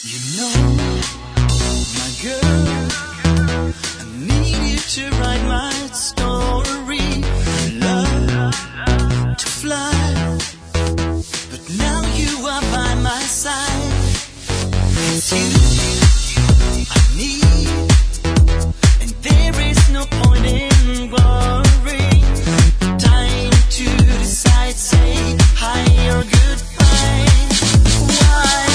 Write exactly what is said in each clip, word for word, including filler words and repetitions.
You know, my girl, I need you to write my story. Love to fly, but now you are by my side. It's you I need, and there is no point in worrying. Time to decide, say hi or goodbye. Why?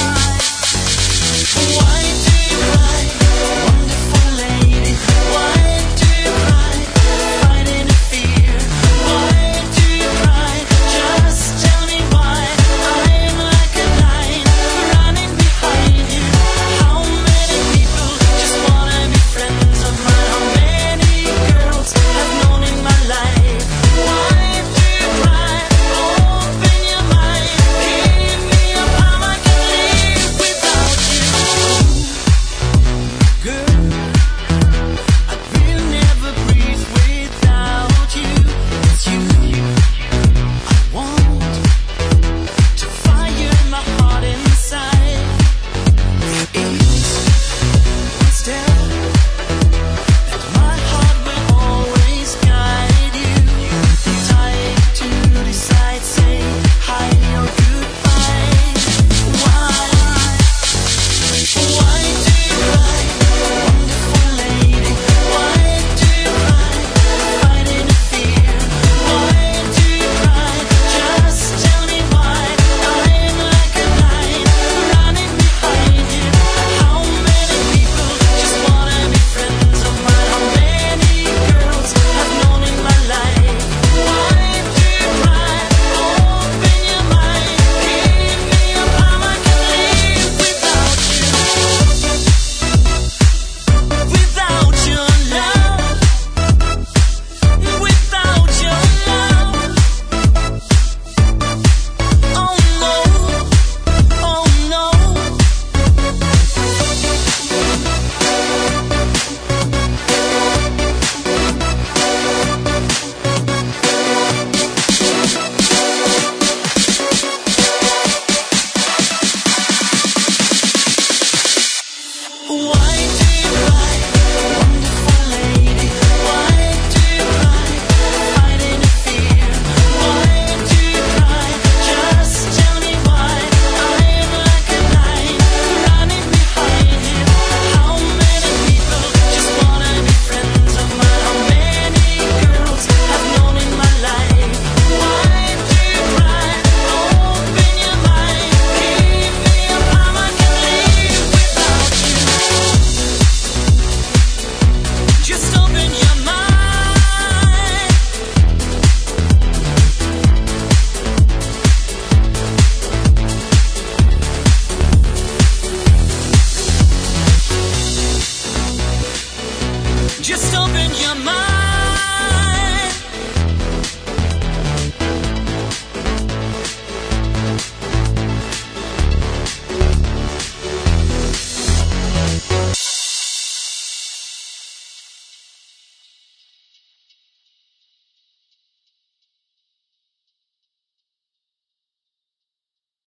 Why do you cry, wonderful lady? Why do you cry, fighting the fear? Why do you cry? Just tell me why. I'm like a lion running behind you. How many people just wanna be friends of mine? How many girls I've known in my life? Why do you cry? Open your mind, give me a palm, I can live without you. Girl, I will never breathe without you. It's you I want to fire my heart inside. It's one step that my heart will always guide you. Time to decide, say hi or goodbye. Why? Why do you cry, wonderful lady? Why do you cry, fighting the fear? Why do you cry? Just tell me why. I'm like a lion running behind you. How many people just wanna be friends of mine? How many girls I've known in my life? Why do you cry? Open your mind, give me a palm, I can live without you. Without your love, without your love. Oh no, oh no. Why do you cry, wonderful lady? Why do you cry, fighting the fear? Why do you cry? Just tell me why. I'm like a lion running behind you. How many people just wanna be friends of mine? How many girls I've known in my life? Why do you cry? Open your mind, give me a palm, I can live without you. Just open your mind. Just open your mind.